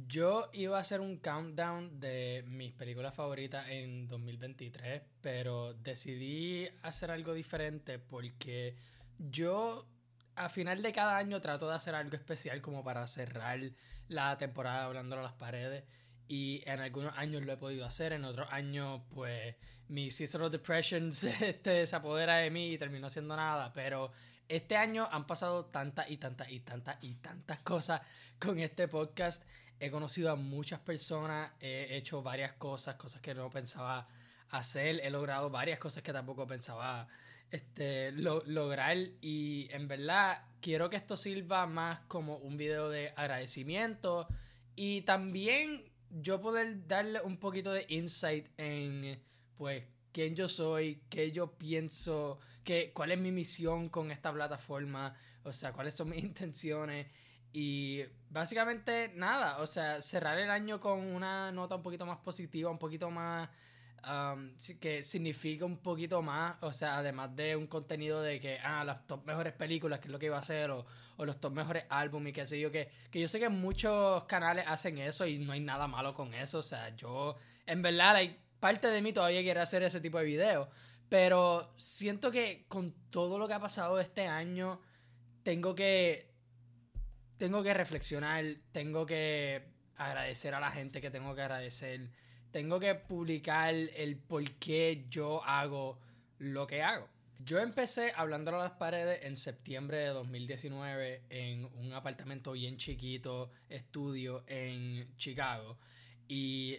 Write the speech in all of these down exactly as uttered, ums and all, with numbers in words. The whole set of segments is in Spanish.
Yo iba a hacer un countdown de mis películas favoritas en dos mil veintitrés, pero decidí hacer algo diferente porque yo a final de cada año trato de hacer algo especial como para cerrar la temporada Hablándolo a las paredes, y en algunos años lo he podido hacer, en otros años pues mi seasonal depression se, este, se apodera de mí y termino haciendo nada, pero este año han pasado tantas y tantas y tantas y tantas cosas con este podcast. He conocido a muchas personas, he hecho varias cosas, cosas que no pensaba hacer, he logrado varias cosas que tampoco pensaba este, lo, lograr, y en verdad quiero que esto sirva más como un video de agradecimiento y también yo poder darle un poquito de insight en pues quién yo soy, qué yo pienso, qué, cuál es mi misión con esta plataforma, o sea, cuáles son mis intenciones. Y básicamente nada, o sea, cerrar el año con una nota un poquito más positiva, un poquito más um, que significa un poquito más, o sea, además de un contenido de que, ah, las top mejores películas, que es lo que iba a hacer, o, o los top mejores álbumes y qué sé yo, que, que yo sé que muchos canales hacen eso y no hay nada malo con eso, o sea, yo, en verdad, hay parte de mí todavía quiere hacer ese tipo de videos, pero siento que con todo lo que ha pasado este año, tengo que tengo que reflexionar, tengo que agradecer a la gente que tengo que agradecer, tengo que publicar el por qué yo hago lo que hago. Yo empecé Hablándolo a las paredes en septiembre de dos mil diecinueve en un apartamento bien chiquito, estudio en Chicago, y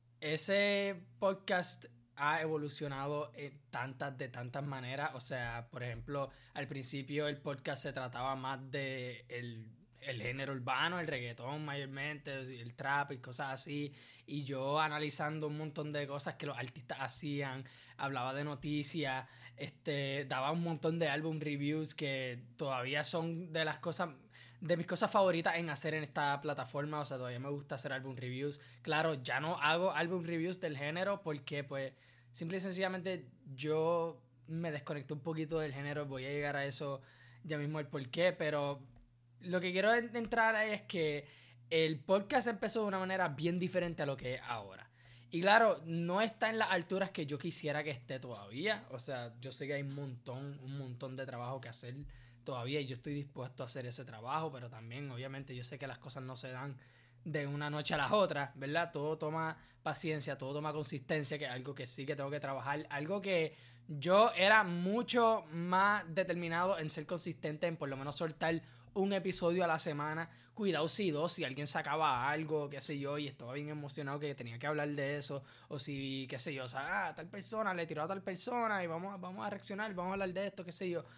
ese podcast ha evolucionado en tantas de tantas maneras. O sea, por ejemplo, al principio el podcast se trataba más de el el género urbano, el reggaetón mayormente, el trap y cosas así, y yo analizando un montón de cosas que los artistas hacían, hablaba de noticias, este, daba un montón de álbum reviews que todavía son de las cosas, de mis cosas favoritas en hacer en esta plataforma. O sea, todavía me gusta hacer álbum reviews. Claro, ya no hago álbum reviews del género porque pues simple y sencillamente yo me desconecté un poquito del género, voy a llegar a eso ya mismo el por qué, pero lo que quiero entrar ahí es que el podcast empezó de una manera bien diferente a lo que es ahora. Y claro, no está en las alturas que yo quisiera que esté todavía. O sea, yo sé que hay un montón, un montón de trabajo que hacer todavía y yo estoy dispuesto a hacer ese trabajo, pero también obviamente yo sé que las cosas no se dan de una noche a las otras, ¿verdad? Todo toma paciencia, todo toma consistencia, que es algo que sí que tengo que trabajar, algo que yo era mucho más determinado en ser consistente, en por lo menos soltar un episodio a la semana. Cuidado si dos, si alguien sacaba algo, qué sé yo, y estaba bien emocionado que tenía que hablar de eso, o si, qué sé yo, o sea, ah, tal persona le tiró a tal persona y vamos, vamos a reaccionar, vamos a hablar de esto, qué sé yo.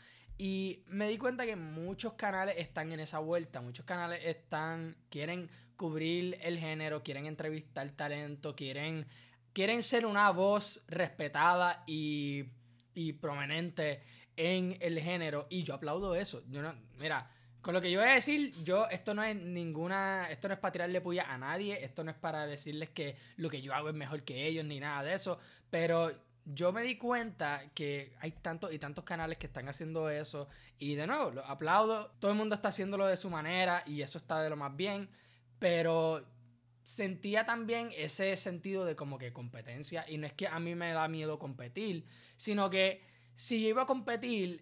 Y me di cuenta que muchos canales están en esa vuelta, muchos canales están, quieren cubrir el género, quieren entrevistar talento, quieren, quieren ser una voz respetada y, y prominente en el género, y yo aplaudo eso. Yo no, mira, con lo que yo voy a decir, yo, esto no es ninguna, esto no es para tirarle puya a nadie, esto no es para decirles que lo que yo hago es mejor que ellos, ni nada de eso, pero yo me di cuenta que hay tantos y tantos canales que están haciendo eso, y de nuevo, lo aplaudo, todo el mundo está haciéndolo de su manera, y eso está de lo más bien, pero sentía también ese sentido de como que competencia, y no es que a mí me da miedo competir, sino que si yo iba a competir,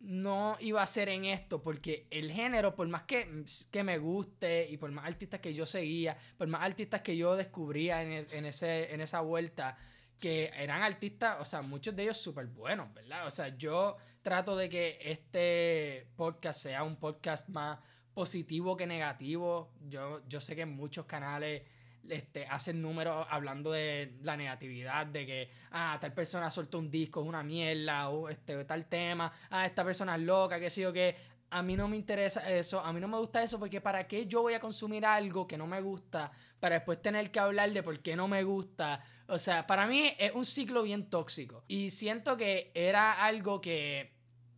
no iba a ser en esto, porque el género, por más que, que me guste y por más artistas que yo seguía, por más artistas que yo descubría en, en, ese, en esa vuelta, que eran artistas, o sea, muchos de ellos súper buenos, ¿verdad? O sea, yo trato de que este podcast sea un podcast más positivo que negativo. Yo, yo sé que muchos canales este, hacen números hablando de la negatividad, de que, ah, tal persona soltó un disco, es una mierda, o este, tal tema, ah, esta persona es loca, qué sé yo, qué. A mí no me interesa eso, a mí no me gusta eso, porque ¿para qué yo voy a consumir algo que no me gusta para después tener que hablar de por qué no me gusta? O sea, para mí es un ciclo bien tóxico, y siento que era algo que,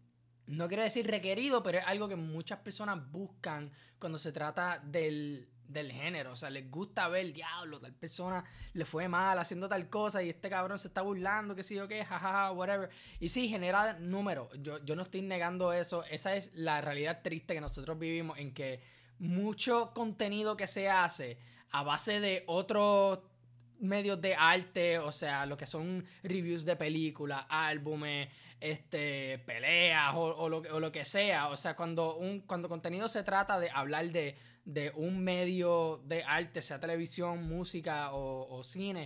no quiero decir requerido, pero es algo que muchas personas buscan cuando se trata del, del género. O sea, les gusta ver, diablo, tal persona le fue mal haciendo tal cosa y este cabrón se está burlando, qué sé yo qué, jajaja, whatever. Y sí, genera números. Yo, yo no estoy negando eso. Esa es la realidad triste que nosotros vivimos, en que mucho contenido que se hace a base de otros medios de arte, o sea, lo que son reviews de películas, álbumes, este, peleas o, o, lo, o lo que sea. O sea, cuando un cuando contenido se trata de hablar de, de un medio de arte, sea televisión, música o, o cine,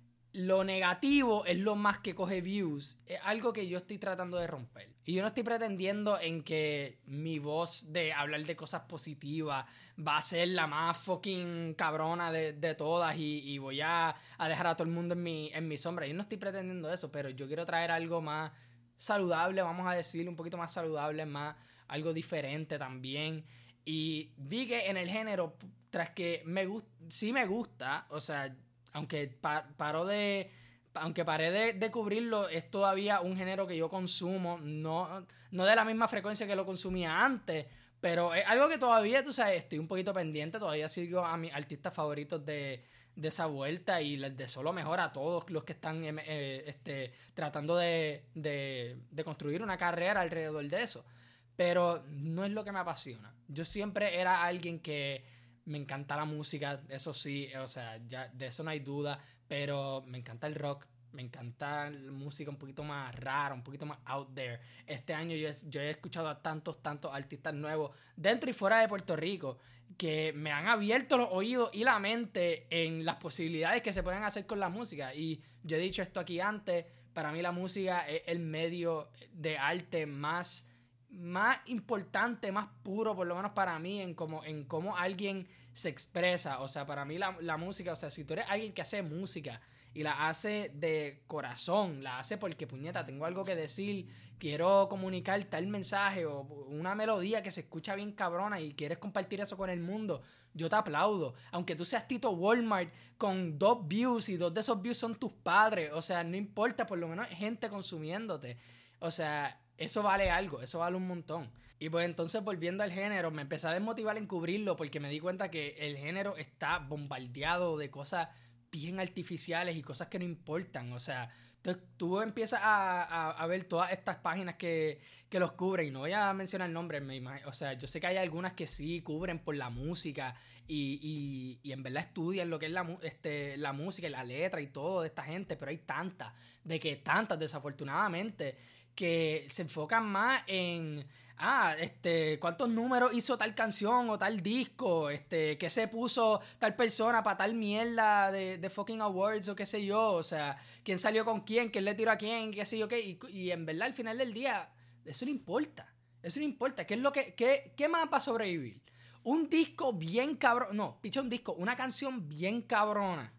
lo negativo es lo más que coge views. Es algo que yo estoy tratando de romper. Y yo no estoy pretendiendo en que mi voz de hablar de cosas positivas va a ser la más fucking cabrona de, de todas y, y voy a, a dejar a todo el mundo en mi, en mi sombra. Yo no estoy pretendiendo eso, pero yo quiero traer algo más saludable, vamos a decir, un poquito más saludable, más algo diferente también. Y vi que en el género, tras que me gust- sí me gusta, o sea, aunque pa- paró de aunque paré de, de cubrirlo, es todavía un género que yo consumo, no, no de la misma frecuencia que lo consumía antes, pero es algo que todavía, tú sabes, estoy un poquito pendiente, todavía sigo a mis artistas favoritos de, de esa vuelta y les deseo lo mejor a todos los que están eh, este, tratando de, de, de construir una carrera alrededor de eso, pero no es lo que me apasiona. Yo siempre era alguien que me encanta la música, eso sí, o sea, ya de eso no hay duda, pero me encanta el rock, me encanta la música un poquito más rara, un poquito más out there. Este año yo he, yo he escuchado a tantos, tantos artistas nuevos dentro y fuera de Puerto Rico que me han abierto los oídos y la mente en las posibilidades que se pueden hacer con la música. Y yo he dicho esto aquí antes, para mí la música es el medio de arte más... más importante, más puro, por lo menos para mí, en cómo, en cómo alguien se expresa. O sea, para mí la, la música, o sea, si tú eres alguien que hace música y la hace de corazón, la hace porque, puñeta, tengo algo que decir, quiero comunicar tal mensaje o una melodía que se escucha bien cabrona y quieres compartir eso con el mundo, yo te aplaudo. Aunque tú seas Tito Walmart con dos views y dos de esos views son tus padres, o sea, no importa, por lo menos hay gente consumiéndote. O sea, eso vale algo, eso vale un montón. Y pues entonces, volviendo al género, me empecé a desmotivar en cubrirlo porque me di cuenta que el género está bombardeado de cosas bien artificiales y cosas que no importan. O sea, entonces tú empiezas a, a, a ver todas estas páginas que, que los cubren. Y no voy a mencionar nombres, me imagino. O sea, yo sé que hay algunas que sí cubren por la música y, y, y en verdad estudian lo que es la, este, la música y la letra y todo de esta gente, pero hay tantas, de que tantas, desafortunadamente, que se enfocan más en, ah, este, cuántos números hizo tal canción o tal disco, este, qué se puso tal persona para tal mierda de, de fucking awards o qué sé yo, o sea, quién salió con quién, quién le tiró a quién, qué sé yo qué, y, y en verdad al final del día, eso no importa, eso no importa, ¿qué es lo que, qué, qué más para sobrevivir? Un disco bien cabrón, no, picha un disco, una canción bien cabrona,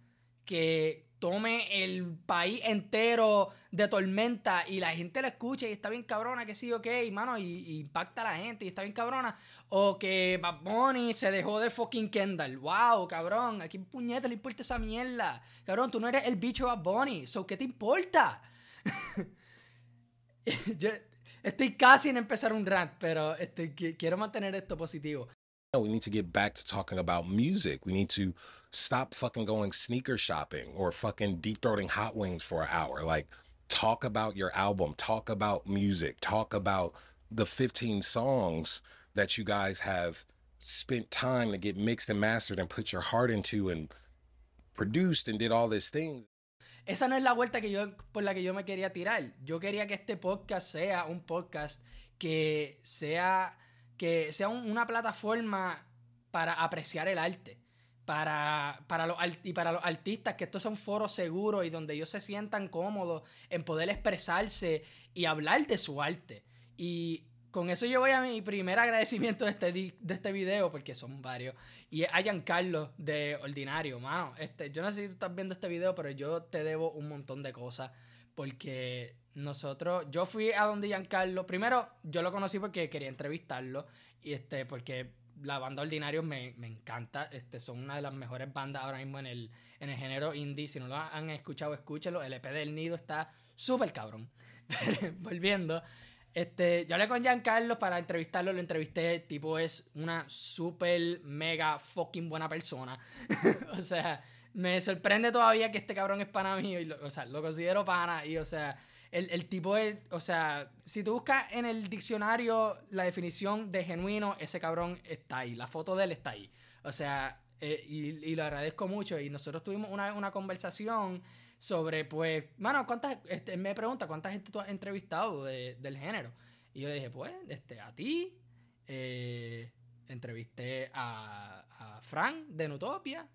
que tome el país entero de tormenta y la gente la escucha y está bien cabrona, que sí o qué, y mano, y, y impacta a la gente y está bien cabrona, o que Bad Bunny se dejó de fucking Kendall, wow, cabrón, ¿a quién puñeta le importa esa mierda? Cabrón, tú no eres el bicho Bad Bunny, so, ¿qué te importa? Yo estoy casi en empezar un rant, pero este, quiero mantener esto positivo. We need to get back to talking about music. We need to stop fucking going sneaker shopping or fucking deep throating hot wings for an hour. Like, talk about your album, talk about music, talk about the fifteen songs that you guys have spent time to get mixed and mastered and put your heart into and produced and did all these things. Esa no es la vuelta que yo, por la que yo me quería tirar. Yo quería que este podcast sea un podcast que sea, que sea un, una plataforma para apreciar el arte. Para, para los, y para los artistas, que estos son foros seguros y donde ellos se sientan cómodos en poder expresarse y hablar de su arte. Y con eso yo voy a mi primer agradecimiento de este, de este video, porque son varios. Y es a Giancarlo de Ordinario, mano. Este, yo no sé si tú estás viendo este video, pero yo te debo un montón de cosas. Porque nosotros, yo fui a donde Giancarlo. Primero, yo lo conocí porque quería entrevistarlo. Y este, porque la banda Ordinario me, me encanta. Este, son una de las mejores bandas ahora mismo en el, en el género indie. Si no lo han escuchado, escúchenlo. El E P del Nido está súper cabrón. Volviendo. Este, yo hablé con Giancarlo para entrevistarlo, lo entrevisté, el tipo es una super mega fucking buena persona. O sea, me sorprende todavía que este cabrón es pana mío, y lo, o sea, lo considero pana, y o sea, el, el tipo es, o sea, si tú buscas en el diccionario la definición de genuino, ese cabrón está ahí, la foto de él está ahí. O sea, eh, y, y lo agradezco mucho. Y nosotros tuvimos una, una conversación sobre, pues, mano, ¿cuántas, este, me pregunta, ¿cuánta gente tú has entrevistado de, del género? Y yo le dije, pues, este, a ti, eh, entrevisté a, a Frank de Nutopia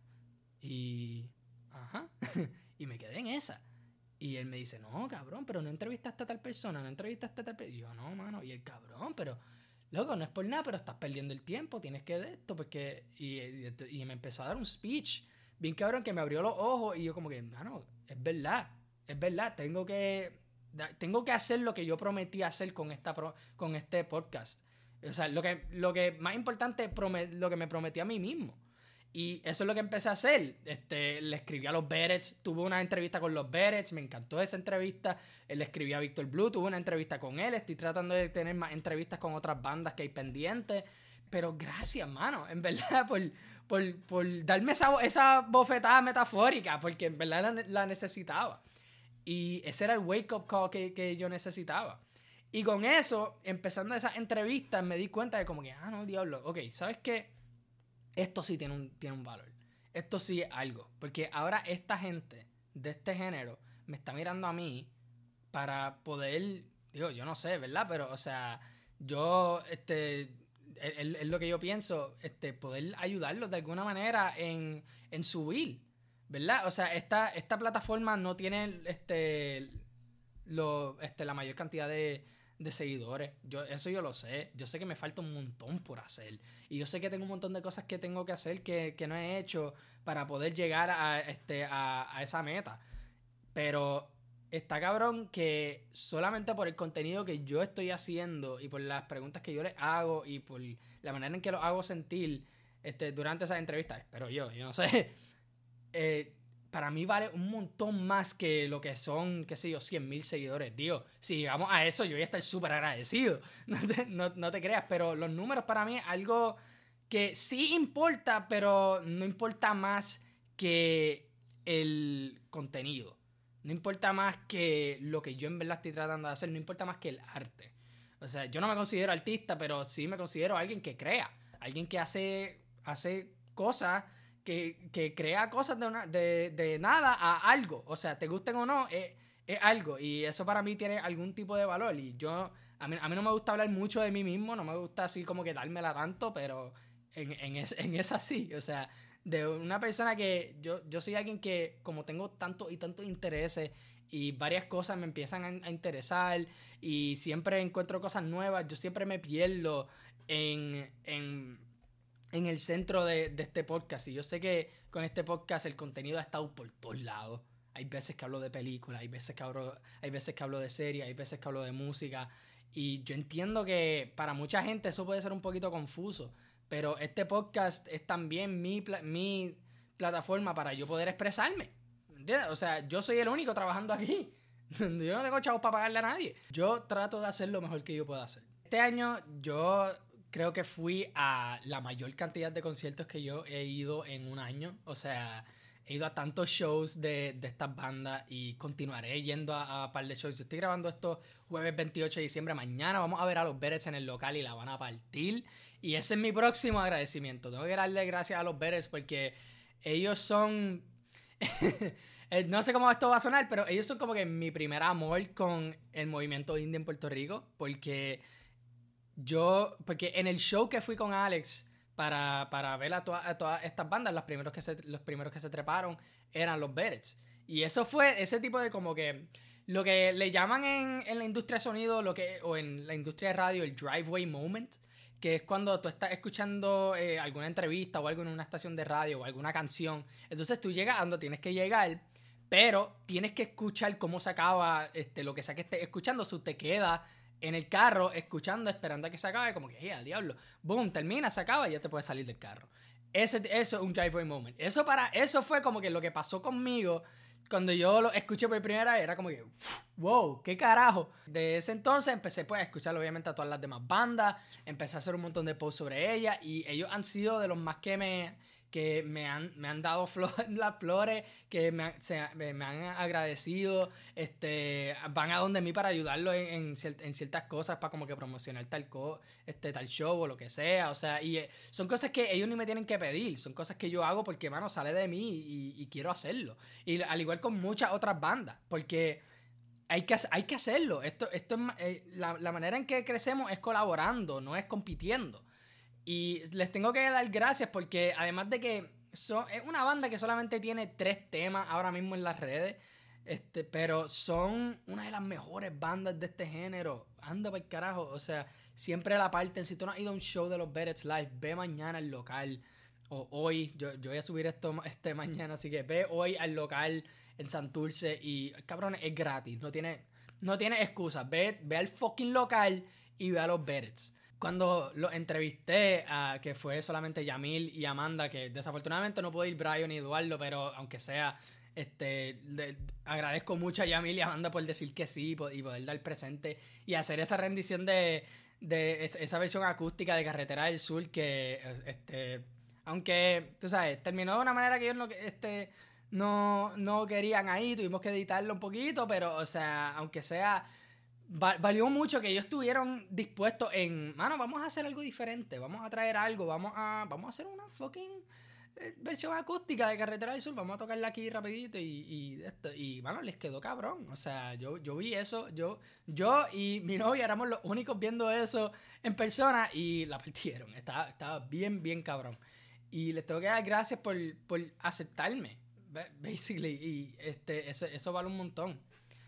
y, ajá, y me quedé en esa. Y él me dice, no, cabrón, pero no entrevistaste a tal persona, no entrevistaste a tal persona. Y yo, no, mano, y el cabrón, pero, loco, no es por nada, pero estás perdiendo el tiempo, tienes que de esto, porque, y, y, y me empezó a dar un speech, bien cabrón, que me abrió los ojos, y yo como que, mano, es verdad, es verdad, tengo que, tengo que hacer lo que yo prometí hacer con, esta pro, con este podcast. O sea, lo que, lo que más importante, promet, lo que me prometí a mí mismo. Y eso es lo que empecé a hacer. Este, le escribí a los Berets, tuve una entrevista con los Berets, me encantó esa entrevista. Le escribí a Víctor Blue, tuve una entrevista con él. Estoy tratando de tener más entrevistas con otras bandas que hay pendientes. Pero gracias, mano, en verdad, por, por, por darme esa, esa bofetada metafórica, porque en verdad la, la necesitaba. Y ese era el wake-up call que, que yo necesitaba. Y con eso, empezando esas entrevistas, me di cuenta de como que, ah, no, diablo, ok, ¿sabes qué? Esto sí tiene un, tiene un valor. Esto sí es algo. Porque ahora esta gente de este género me está mirando a mí para poder, digo, yo no sé, ¿verdad? Pero, o sea, yo, este, es, es lo que yo pienso, este, poder ayudarlos de alguna manera en, en subir, ¿verdad? O sea, esta, esta plataforma no tiene, este, lo, este, la mayor cantidad de... de seguidores, yo, eso yo lo sé, yo sé que me falta un montón por hacer y yo sé que tengo un montón de cosas que tengo que hacer que, que no he hecho para poder llegar a, este, a, a esa meta, pero está cabrón que solamente por el contenido que yo estoy haciendo y por las preguntas que yo les hago y por la manera en que los hago sentir este, durante esas entrevistas, espero yo, yo no sé, eh, para mí vale un montón más que lo que son, qué sé yo, cien mil seguidores. Digo, si llegamos a eso, yo voy a estar súper agradecido. No te, no, no te creas, pero los números para mí es algo que sí importa, pero no importa más que el contenido. No importa más que lo que yo en verdad estoy tratando de hacer. No importa más que el arte. O sea, yo no me considero artista, pero sí me considero alguien que crea. Alguien que hace, hace cosas... Que, que crea cosas de, una, de, de nada a algo. O sea, te gusten o no, es, es algo. Y eso para mí tiene algún tipo de valor. Y yo, a mí, a mí no me gusta hablar mucho de mí mismo, no me gusta así como que dármela tanto, pero en, en, es, en esa sí. O sea, de una persona que yo, yo soy alguien que como tengo tantos y tantos intereses y varias cosas me empiezan a, a interesar y siempre encuentro cosas nuevas, yo siempre me pierdo en... en en el centro de, de este podcast. Y yo sé que con este podcast el contenido ha estado por todos lados. Hay veces que hablo de películas, hay veces que hablo, hay veces que hablo de series, hay veces que hablo de música. Y yo entiendo que para mucha gente eso puede ser un poquito confuso. Pero este podcast es también mi, mi plataforma para yo poder expresarme. ¿Entiendes? O sea, yo soy el único trabajando aquí. Yo no tengo chavos para pagarle a nadie. Yo trato de hacer lo mejor que yo pueda hacer. Este año yo... creo que fui a la mayor cantidad de conciertos que yo he ido en un año. O sea, he ido a tantos shows de, de estas bandas y continuaré yendo a, a un par de shows. Yo estoy grabando esto jueves veintiocho de diciembre. Mañana vamos a ver a los Berets en el local y la van a partir. Y ese es mi próximo agradecimiento. Tengo que darle gracias a los Berets porque ellos son... no sé cómo esto va a sonar, pero ellos son como que mi primer amor con el movimiento indie en Puerto Rico. Porque... Yo, porque en el show que fui con Alex para, para ver a, to a todas estas bandas, los primeros, que se, los primeros que se treparon eran los Berets. Y eso fue ese tipo de como que, lo que le llaman en, en la industria de sonido, lo que, o en la industria de radio, el driveway moment, que es cuando tú estás escuchando eh, alguna entrevista o algo en una estación de radio o alguna canción. Entonces tú llegando, tienes que llegar, pero tienes que escuchar cómo se acaba este, lo que sea que estés escuchando, si te queda... en el carro, escuchando, esperando a que se acabe, como que, hey, al diablo, boom, termina, se acaba y ya te puedes salir del carro. Ese, eso es un driveway moment. Eso, para, eso fue como que lo que pasó conmigo cuando yo lo escuché por primera vez, era como que, wow, qué carajo. De ese entonces empecé pues a escuchar obviamente a todas las demás bandas, empecé a hacer un montón de posts sobre ellas y ellos han sido de los más que me, que me han, me han dado flor, las flores, que me, han- se- me, me han agradecido, este, van a donde mí para ayudarlo en, en, cier- en ciertas cosas, para como que promocionar tal, co, este, tal show o lo que sea, o sea, y eh, son cosas que ellos ni me tienen que pedir, son cosas que yo hago porque, mano, sale de mí y, y quiero hacerlo. Y al igual con muchas otras bandas, porque hay que, hay que hacerlo. Esto, esto es, ma- eh, la, la manera en que crecemos es colaborando, no es compitiendo. Y les tengo que dar gracias porque además de que son, es una banda que solamente tiene tres temas ahora mismo en las redes, este, pero son una de las mejores bandas de este género. Anda para el carajo. O sea, siempre la parten. Si tú no has ido a un show de los Berets Live, ve mañana al local. O hoy, yo, yo voy a subir esto ma- este mañana, así que ve hoy al local en Santurce y, cabrón, es gratis. No tiene, no tiene excusas. Ve, ve al fucking local y ve a los Berets. Cuando los entrevisté, a, que fue solamente Yamil y Amanda, que desafortunadamente no pudo ir Brian ni Eduardo, pero aunque sea, este, le- agradezco mucho a Yamil y Amanda por decir que sí po- y poder dar presente y hacer esa rendición de, de es- esa versión acústica de Carretera del Sur que, este, aunque, tú sabes, terminó de una manera que ellos no, este, no, no querían ahí, tuvimos que editarlo un poquito, pero, o sea, aunque sea Va- valió mucho que ellos estuvieron dispuestos en, mano, vamos a hacer algo diferente, vamos a traer algo, vamos a, vamos a hacer una fucking eh, versión acústica de Carretera del Sur, vamos a tocarla aquí rapidito y, y esto, y bueno, les quedó cabrón, o sea, yo, yo vi eso, yo, yo y mi novia éramos los únicos viendo eso en persona y la partieron, estaba, estaba bien, bien cabrón. Y les tengo que dar gracias por, por aceptarme, ba- basically, y este, eso, eso vale un montón.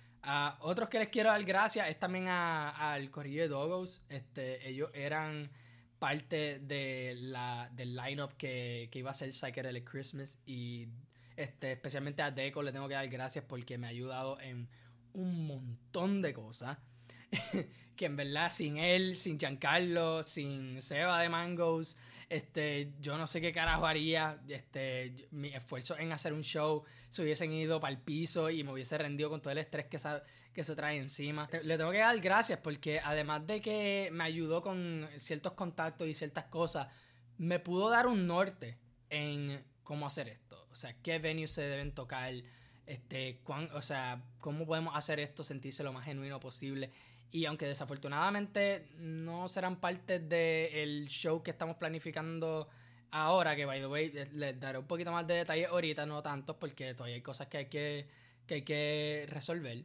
A otros que les quiero dar gracias es también a- al Corillo de Dogos. Este, ellos eran parte de la, del lineup que, que iba a ser Psychedelic Christmas. Y este, especialmente a Deco le tengo que dar gracias porque me ha ayudado en un montón de cosas. Que en verdad sin él, sin Giancarlo, sin Seba de Mangos, este, yo no sé qué carajo haría. Este, yo- mi esfuerzo en hacer un show se hubiesen ido para el piso y me hubiese rendido con todo el estrés que, sa- que se trae encima. Te- Le tengo que dar gracias porque además de que me ayudó con ciertos contactos y ciertas cosas, me pudo dar un norte en cómo hacer esto. O sea, qué venues se deben tocar, este, cuán, o sea, cómo podemos hacer esto sentirse lo más genuino posible. Y aunque desafortunadamente no serán parte del show que estamos planificando ahora, que by the way, les, les daré un poquito más de detalles ahorita, no tantos, porque todavía hay cosas que hay que, que, hay que resolver.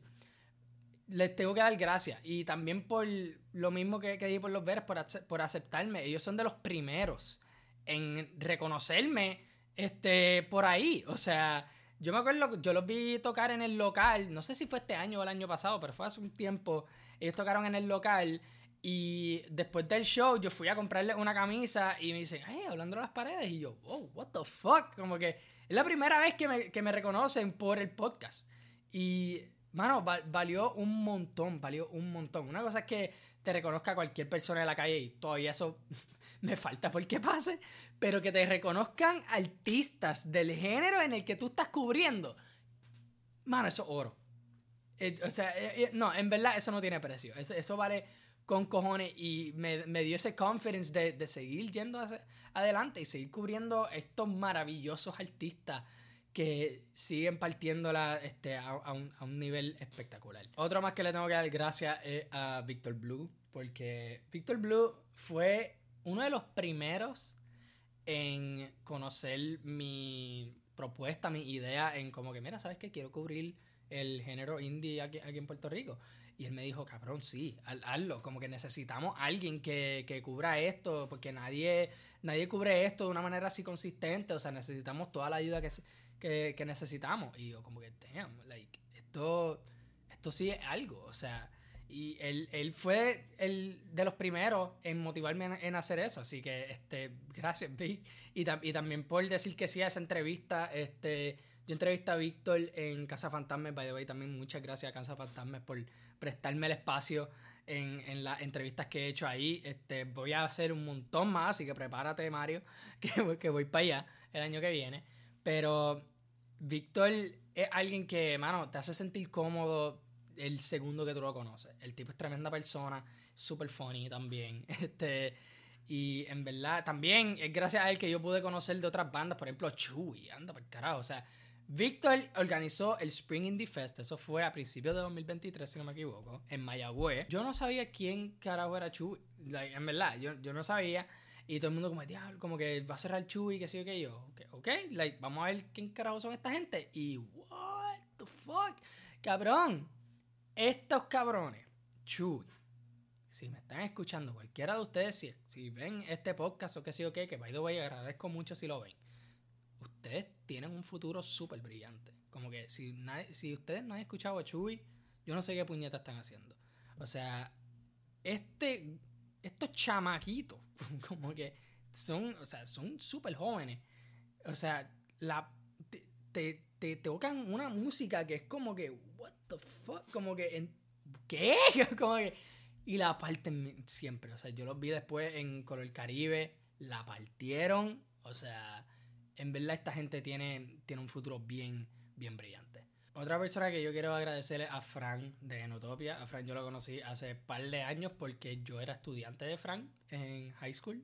Les tengo que dar gracias. Y también por lo mismo que, que di por los Veres, por, ace- por aceptarme. Ellos son de los primeros en reconocerme este, por ahí. O sea, yo me acuerdo, yo los vi tocar en el local. No sé si fue este año o el año pasado, pero fue hace un tiempo. Ellos tocaron en el local. Y después del show, yo fui a comprarle una camisa y me dicen, hey, hablando de las paredes. Y yo, wow, what the fuck. Como que es la primera vez que me, que me reconocen por el podcast. Y mano, val- valió un montón, valió un montón. Una cosa es que te reconozca cualquier persona en la calle y todavía eso me falta por qué pase, pero que te reconozcan artistas del género en el que tú estás cubriendo, mano, eso es oro. Eh, o sea, eh, eh, no, en verdad eso no tiene precio. Eso, eso vale con cojones y me, me dio ese confidence de, de seguir yendo hacia- adelante y seguir cubriendo estos maravillosos artistas que siguen partiéndola este, a, a un, a un nivel espectacular. Otro más que le tengo que dar gracias es a Victor Blue, porque Victor Blue fue uno de los primeros en conocer mi propuesta, mi idea en como que, mira, ¿sabes qué? Quiero cubrir el género indie aquí, aquí en Puerto Rico. Y él me dijo, cabrón, sí, haz- hazlo. Como que necesitamos a alguien que, que cubra esto, porque nadie, nadie cubre esto de una manera así consistente. O sea, necesitamos toda la ayuda que, se- que, que necesitamos. Y yo como que, damn, like, esto, esto sí es algo. O sea, y él, él fue el de los primeros en motivarme en, en hacer eso. Así que, este, gracias, Vic. Y, tam- y también por decir que sí a esa entrevista, este... Yo entrevisté a Víctor en Casa Fantasma, by the way, también muchas gracias a Casa Fantasma por prestarme el espacio en, en las entrevistas que he hecho ahí. Este, voy a hacer un montón más, así que prepárate, Mario, que, voy- que voy para allá el año que viene. Pero Víctor es alguien que, mano, te hace sentir cómodo el segundo que tú lo conoces. El tipo es tremenda persona, súper funny también. Este, Y en verdad, también es gracias a él que yo pude conocer de otras bandas, por ejemplo, Chewy, anda por carajo, o sea, Víctor organizó el Spring Indie Fest, eso fue a principios de dos mil veintitrés, si no me equivoco, en Mayagüez. Yo no sabía quién carajo era Chewy, like, en verdad, yo, yo no sabía, y todo el mundo como, diablo, como que va a cerrar Chewy, que sí o que yo, ok, ok, like, vamos a ver quién carajo son esta gente, y what the fuck, cabrón, estos cabrones, Chewy. Si me están escuchando, cualquiera de ustedes, si, si ven este podcast o qué sé yo qué, que by the way agradezco mucho si lo ven, ustedes tienen un futuro súper brillante. Como que si, nadie, si ustedes no han escuchado a Chewy, yo no sé qué puñetas están haciendo. O sea, este, estos chamaquitos, como que son, o sea, son súper jóvenes. O sea, la, te, te, te tocan una música que es como que, what the fuck, como que, en, ¿qué? Como que... Y la parten siempre. O sea, yo los vi después en Color Caribe. La partieron. O sea, en verdad esta gente tiene, tiene un futuro bien, bien brillante. Otra persona que yo quiero agradecerle a Fran de Genotopia. A Fran yo lo conocí hace un par de años porque yo era estudiante de Fran en high school.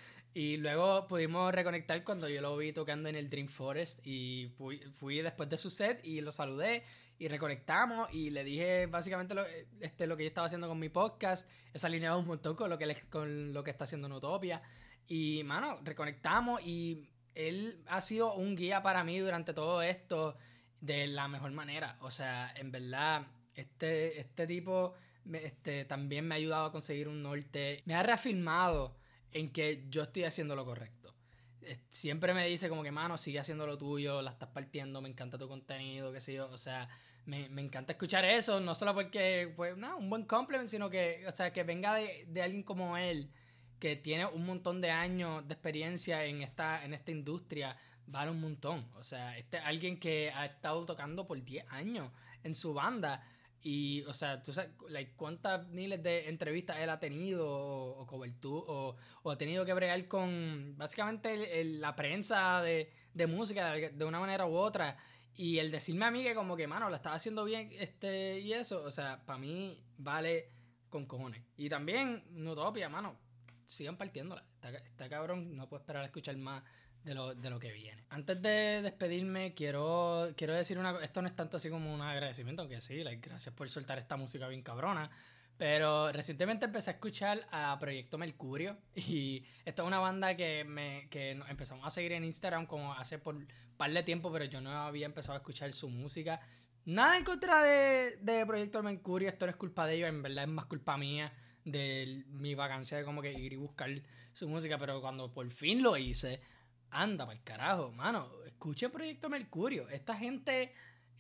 Y luego pudimos reconectar cuando yo lo vi tocando en el Dream Forest. Y fui, fui después de su set y lo saludé. Y reconectamos y le dije básicamente lo, este, lo que yo estaba haciendo con mi podcast. Esa alineaba un montón con lo que, le, con lo que está haciendo Notopia. Y, mano, reconectamos y él ha sido un guía para mí durante todo esto de la mejor manera. O sea, en verdad, este, este tipo este, también me ha ayudado a conseguir un norte. Me ha reafirmado en que yo estoy haciendo lo correcto. Siempre me dice como que, mano, sigue haciendo lo tuyo, la estás partiendo, me encanta tu contenido, qué sé yo, o sea, me, me encanta escuchar eso, no solo porque, pues, no, un buen compliment, sino que, o sea, que venga de, de alguien como él, que tiene un montón de años de experiencia en esta, en esta industria, vale un montón, o sea, este alguien que ha estado tocando por diez años en su banda. Y, o sea, tú sabes, like, cuántas miles de entrevistas él ha tenido o, o cobertura o, o ha tenido que bregar con básicamente el, el, la prensa de, de música de, de una manera u otra. Y el decirme a mí que como que, mano, lo estaba haciendo bien este y eso, o sea, para mí vale con cojones. Y también, Notopia, mano, sigan partiéndola. Está, está cabrón, no puedo esperar a escuchar más de lo, de lo que viene. Antes de despedirme, quiero, quiero decir una cosa. Esto no es tanto así como un agradecimiento, aunque sí, like, gracias por soltar esta música bien cabrona. Pero recientemente empecé a escuchar a Proyecto Mercurio. Y esta es una banda que, me, que empezamos a seguir en Instagram como hace por un par de tiempo, pero yo no había empezado a escuchar su música. Nada en contra de, de Proyecto Mercurio, esto no es culpa de ellos, en verdad es más culpa mía de mi vacancia de como que ir y buscar su música. Pero cuando por fin lo hice, anda pa'l carajo, mano, escuchen Proyecto Mercurio. Esta gente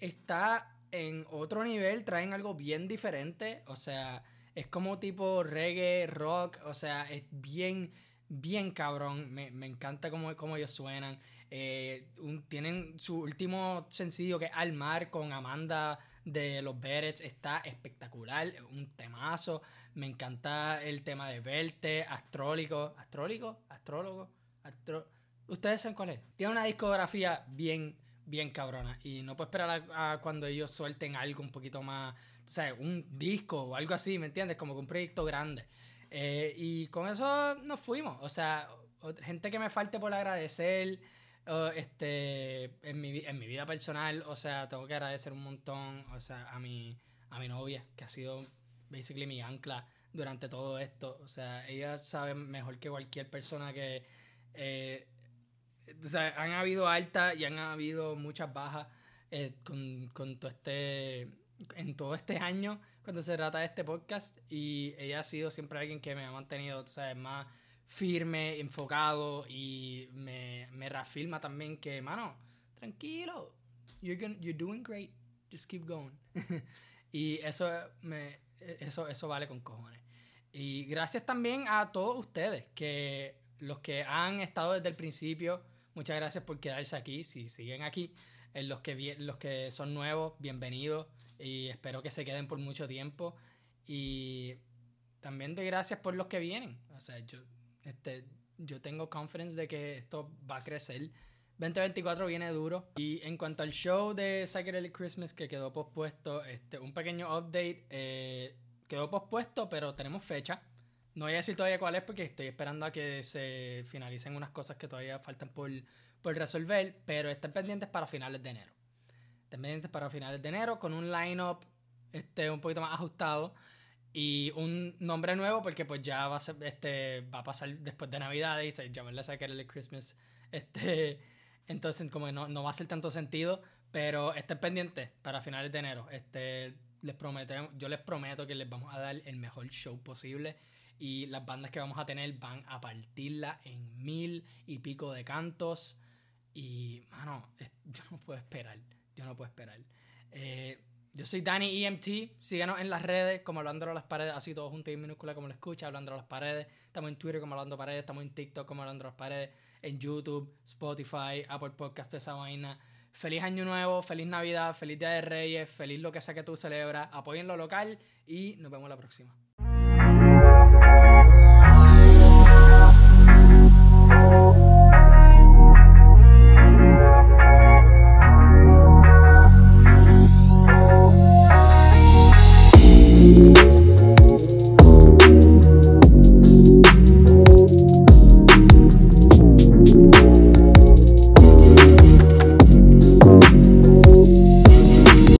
está en otro nivel, traen algo bien diferente, o sea, es como tipo reggae, rock, o sea, es bien, bien cabrón, me, me encanta cómo, cómo ellos suenan. Eh, un, tienen su último sencillo que es Al Mar con Amanda de los Berets, está espectacular, un temazo. Me encanta el tema de Verte, Astrólico, Astrólico, Astrólogo, Astro... Ustedes saben cuál es. Tiene una discografía bien, bien cabrona. Y no puedo esperar a, a cuando ellos suelten algo un poquito más, o sea, un disco o algo así, ¿me entiendes? Como que un proyecto grande. Eh, y con eso nos fuimos. O sea, gente que me falte por agradecer uh, este, en, mi, en mi vida personal. O sea, tengo que agradecer un montón, o sea, a mi, a mi novia, que ha sido basically mi ancla durante todo esto. O sea, ella sabe mejor que cualquier persona que... Eh, o sea, han habido altas y han habido muchas bajas eh, con, con todo este en todo este año cuando se trata de este podcast, y ella ha sido siempre alguien que me ha mantenido, tú sabes, más firme, enfocado, y me, me reafirma también que, mano, tranquilo, you're, gonna, you're doing great, just keep going. Y eso me eso, eso vale con cojones. Y gracias también a todos ustedes, que los que han estado desde el principio. Muchas gracias por quedarse aquí, si siguen aquí. Eh, los, que, los que son nuevos, bienvenidos. Y espero que se queden por mucho tiempo. Y también doy gracias por los que vienen. O sea, yo, este, yo tengo confidence de que esto va a crecer. veinte veinticuatro viene duro. Y en cuanto al show de Psychedelic Christmas que quedó pospuesto, este, un pequeño update. Eh, quedó pospuesto, pero tenemos fecha. No voy a decir todavía cuál es porque estoy esperando a que se finalicen unas cosas que todavía faltan por, por resolver, pero estén pendientes para finales de enero. Estén pendientes para finales de enero con un line-up este, un poquito más ajustado y un nombre nuevo porque pues ya va a, ser, este, va a pasar después de Navidad y se llamarle el Christmas. Este, entonces como que no, no va a hacer tanto sentido, pero estén pendientes para finales de enero. Este, les prometo, yo les prometo que les vamos a dar el mejor show posible. Y las bandas que vamos a tener van a partirla en mil y pico de cantos. Y, mano, yo no puedo esperar. Yo no puedo esperar. Eh, yo soy Danny E M T. Síganos en las redes como Hablándolo a las Paredes. Así todo junto y en minúscula como lo escucha. Hablándolo a las Paredes. Estamos en Twitter como Hablando Paredes. Estamos en TikTok como Hablando a las Paredes. En YouTube, Spotify, Apple Podcast, esa vaina. Feliz Año Nuevo, feliz Navidad, feliz Día de Reyes, feliz lo que sea que tú celebras. Apoyen lo local y nos vemos la próxima.